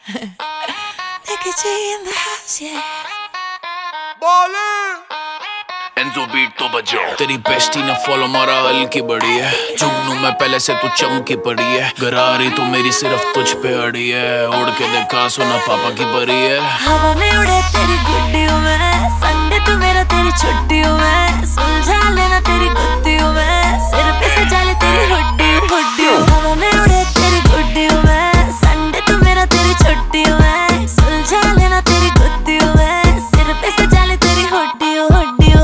Nicky G in the house, yeah. Ballin'. Enzo beat तो बजाओ। तेरी बेस्टी ने फॉलो मारा हल्की बड़ी है, जुगनू में पहले से तू चमकी पड़ी है, गरारी तो मेरी सिर्फ तुझ पे अड़ी है, उड़ के देखा सुना पापा की परी है। हवा में उड़े तेरी गुड्डियों में, संडे तू मेरा तेरी छुट्टियों में, सुलझा लेना तेरी गुत्तियों में, सिर पे सजा ले तेरी हुड्डियों हुड्डियों। हवा में उड़े तेरी गुड्डियों में, संडे तू मेरा तेरी छुट्टियों में, सुलझा लेना तेरी गुत्तियों में, सिर पे सजा ले तेरी हुड्डियों हुड्डियों।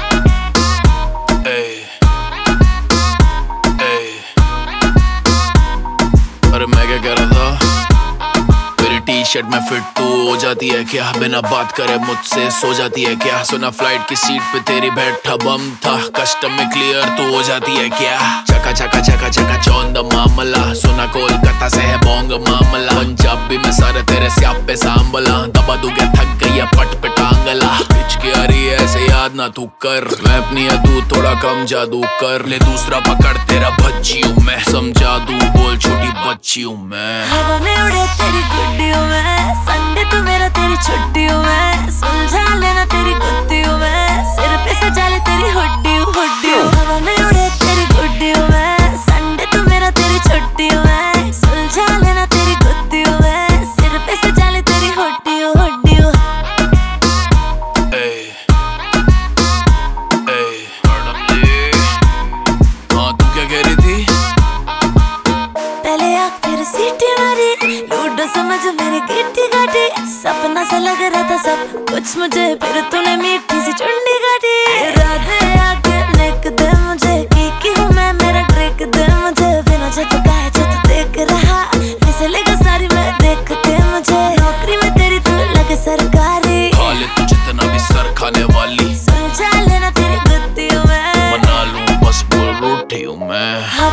अरे मैं क्या कह रहा था, मेरी टी शर्ट में फिट तू हो जाती है क्या, बिना बात करे मुझसे सो जाती है क्या, सुना फ्लाइट की सीट पे तेरी बैठा बम था, कस्टम में क्लियर तू हो जाती है क्या, चका चका चका चका चौंद मामला, सुना कोलकाता से है बोंग मामला, पंजाबी में सारे तेरे स्याप पे सांबला, दबा दूंगा थक गई है पट पे टांगला, पिचकी आ रही है ऐसे याद ना तू कर, मैं अपनी है तू थोड़ा कम जादू कर, ले दूसरा पकड़ तेरा भज्जी हूँ मैं, समझा दू बोल छोटी बच्ची हूँ मैं। हवा में उड़े तेरी गुड्डियों में, संडे तू मेरा तेरी छुट्टियों में, सुलझा लेना तेरी गुत्तियों में, सिर पे सजा ले तेरी हुड्डियों हुड्डियों। हवा में उड़े तेरी गुड्डियों में, संडे तू मेरा तेरी छुट्टियों में, सुलझा लेना तेरी गुत्तियों में, सिर पे सजा ले तेरी हुड्डियों हुड्डियों। हाँ तू क्या कह रही थी? पहले आँख फिर सीटी मारी, लूडो समझ मेरे गिट्टी काटी, सपना सा लग रहा था सब कुछ मुझे, फिर तूने मीठी सी चुंडी काटी, राधे आके लिख दे मुझे की हूँ मैं, मेरा ट्रिक दे मुझे, बिना झपकाए जो तू देख रहा, फिसलेगा सारी मैं देख के मुझे, नौकरी में तेरी तू लगे सरकारी, खा ले तू जितना भी सर खाने वाली, सुलझा लेना तेरी गुत्तियों में, मना लूं बस बोल रूठी हूँ मैं।